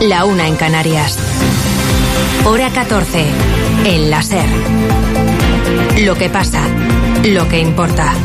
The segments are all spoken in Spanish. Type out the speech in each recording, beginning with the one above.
la 1 en Canarias. Hora 14, en la SER. Lo que pasa, lo que importa.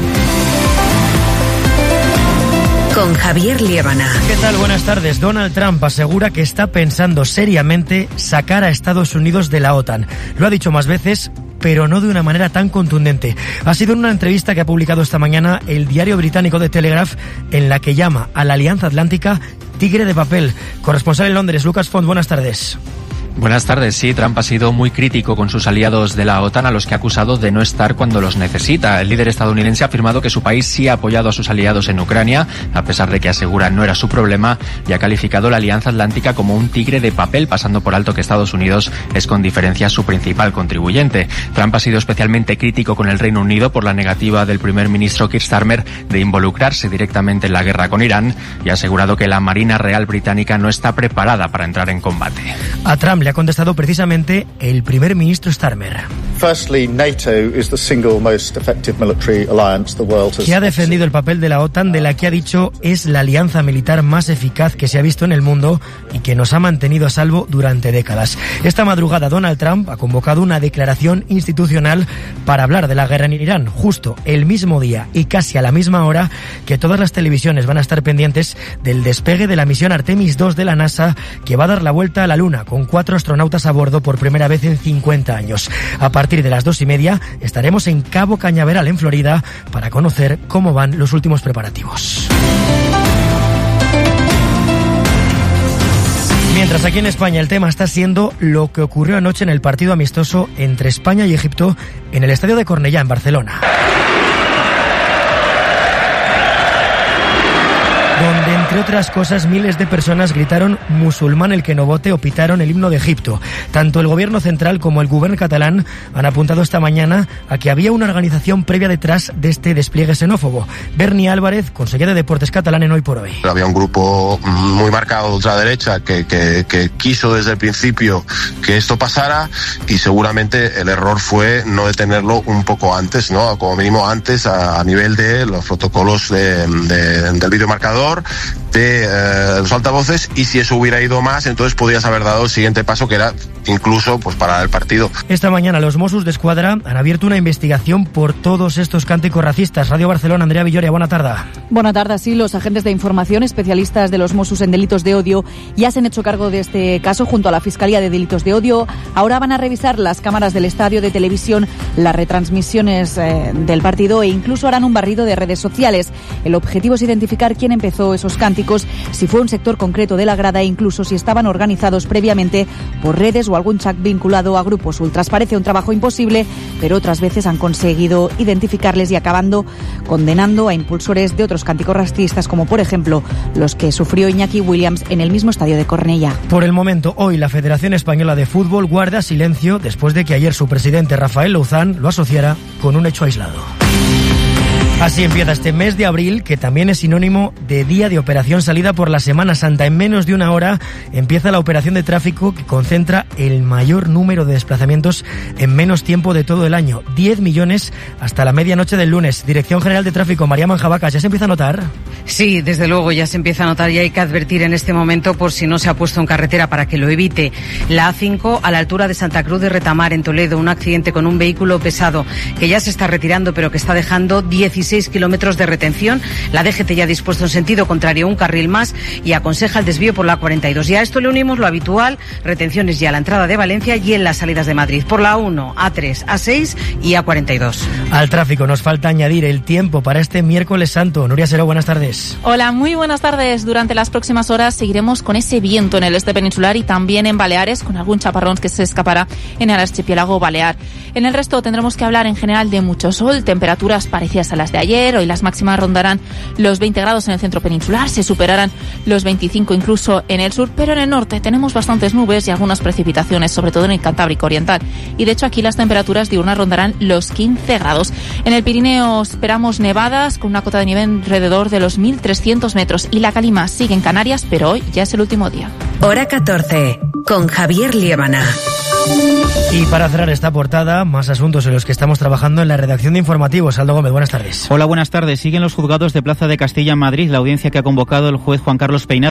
Con Javier Liébana. ¿Qué tal? Buenas tardes. Donald Trump asegura que está pensando seriamente sacar a Estados Unidos de la OTAN. Lo ha dicho más veces, pero no de una manera tan contundente. Ha sido en una entrevista que ha publicado esta mañana el diario británico The Telegraph, en la que llama a la Alianza Atlántica tigre de papel. Corresponsal en Londres, Lucas Font, buenas tardes. Buenas tardes. Sí, Trump ha sido muy crítico con sus aliados de la OTAN, a los que ha acusado de no estar cuando los necesita. El líder estadounidense ha afirmado que su país sí ha apoyado a sus aliados en Ucrania, a pesar de que asegura no era su problema, y ha calificado la Alianza Atlántica como un tigre de papel, pasando por alto que Estados Unidos es con diferencia su principal contribuyente. Trump ha sido especialmente crítico con el Reino Unido por la negativa del primer ministro Keir Starmer de involucrarse directamente en la guerra con Irán, y ha asegurado que la Marina Real británica no está preparada para entrar en combate. A Trump le ha contestado precisamente el primer ministro Starmer. Que ha defendido el papel de la OTAN, de la que ha dicho es la alianza militar más eficaz que se ha visto en el mundo y que nos ha mantenido a salvo durante décadas. Esta madrugada Donald Trump ha convocado una declaración institucional para hablar de la guerra en Irán, justo el mismo día y casi a la misma hora que todas las televisiones van a estar pendientes del despegue de la misión Artemis 2 de la NASA, que va a dar la vuelta a la Luna con 4 astronautas a bordo por primera vez en 50 años. A partir de las 2:30 estaremos en Cabo Cañaveral, en Florida, para conocer cómo van los últimos preparativos. Mientras aquí en España el tema está siendo lo que ocurrió anoche en el partido amistoso entre España y Egipto en el estadio de Cornellá, en Barcelona, donde, entre otras cosas, miles de personas gritaron musulmán el que no vote o pitaron el himno de Egipto. Tanto el gobierno central como el gobierno catalán han apuntado esta mañana a que había una organización previa detrás de este despliegue xenófobo. Berni Álvarez, consejero de Deportes catalán en Hoy por Hoy. Había un grupo muy marcado de ultraderecha que quiso desde el principio que esto pasara, y seguramente el error fue no detenerlo un poco antes, ¿no? Como mínimo antes, a nivel de los protocolos del videomarcador, de los altavoces, y si eso hubiera ido más, entonces podrías haber dado el siguiente paso, que era incluso pues parar el partido. Esta mañana los Mossos d'Esquadra han abierto una investigación por todos estos cánticos racistas. Radio Barcelona, Andrea Villoria, buena tarde. Buena tarde. Sí, los agentes de información especialistas de los Mossos en delitos de odio ya se han hecho cargo de este caso junto a la Fiscalía de Delitos de Odio. Ahora van a revisar las cámaras del estadio de televisión, las retransmisiones del partido, e incluso harán un barrido de redes sociales. El objetivo es identificar quién empezó esos cánticos, si fue un sector concreto de la grada e incluso si estaban organizados previamente por redes o algún chat vinculado a grupos ultras. Parece un trabajo imposible, pero otras veces han conseguido identificarles y acabando condenando a impulsores de otros cánticos racistas, como por ejemplo los que sufrió Iñaki Williams en el mismo estadio de Cornellá. Por el momento, hoy la Federación Española de Fútbol guarda silencio después de que ayer su presidente Rafael Louzán lo asociara con un hecho aislado. Así empieza este mes de abril, que también es sinónimo de día de operación salida por la Semana Santa. En menos de una hora empieza la operación de tráfico que concentra el mayor número de desplazamientos en menos tiempo de todo el año. 10 millones hasta la medianoche del lunes. Dirección General de Tráfico, María Manjabacas, ¿ya se empieza a notar? Sí, desde luego ya se empieza a notar, y hay que advertir en este momento, por si no se ha puesto en carretera, para que lo evite. La A5 a la altura de Santa Cruz de Retamar, en Toledo, un accidente con un vehículo pesado que ya se está retirando, pero que está dejando 16 kilómetros de retención. La DGT ya ha dispuesto en sentido contrario un carril más y aconseja el desvío por la 42. Y a esto le unimos lo habitual, retenciones ya a la entrada de Valencia y en las salidas de Madrid, por la 1, A3, A6 y A42. Al tráfico nos falta añadir el tiempo para este miércoles santo. Nuria Seró, buenas tardes. Hola, muy buenas tardes. Durante las próximas horas seguiremos con ese viento en el este peninsular y también en Baleares, con algún chaparrón que se escapará en el archipiélago balear. En el resto tendremos que hablar en general de mucho sol, temperaturas parecidas a las de ayer. Hoy las máximas rondarán los 20 grados en el centro peninsular, se superarán los 25 incluso en el sur, pero en el norte tenemos bastantes nubes y algunas precipitaciones, sobre todo en el Cantábrico Oriental. Y de hecho aquí las temperaturas diurnas rondarán los 15 grados. En el Pirineo esperamos nevadas con una cota de nieve alrededor de los 1.300 metros y la calima sigue en Canarias, pero hoy ya es el último día. Hora 14, con Javier Liébana. Y para cerrar esta portada, más asuntos en los que estamos trabajando en la redacción de informativos. Aldo Gómez, buenas tardes. Hola, buenas tardes. Siguen los juzgados de Plaza de Castilla en Madrid la audiencia que ha convocado el juez Juan Carlos Peinado.